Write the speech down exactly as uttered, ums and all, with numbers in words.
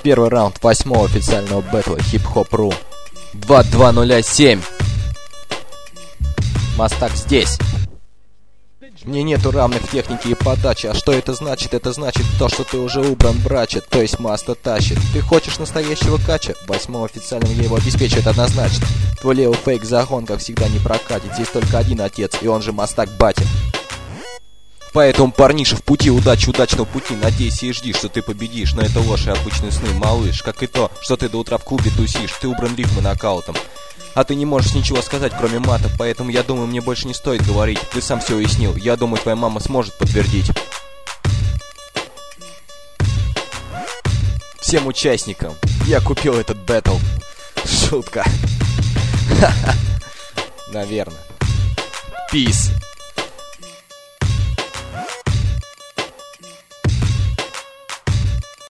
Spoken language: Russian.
Первый раунд восьмого официального бэтла Хип-Хоп.ру. два два ноль семь. Мастак здесь. Мне нету равных в технике и подаче. А что это значит? Это значит то, что ты уже убран, брача. То есть Маста тащит. Ты хочешь настоящего кача? Восьмого официального я его обеспечу, это однозначно. Твой левый фейк загон, как всегда, не прокатит. Здесь только один отец, и он же Мастак батя. Поэтому, парниша, в пути удачи, удачного пути. Надейся и жди, что ты победишь. Но это ложь и обычные сны, малыш. Как и то, что ты до утра в клубе тусишь. Ты убран рифмой нокаутом. А ты не можешь ничего сказать, кроме мата. Поэтому я думаю, мне больше не стоит говорить. Ты сам все уяснил. Я думаю, твоя мама сможет подтвердить. Всем участникам я купил этот бэтл. Шутка. Наверное. Peace.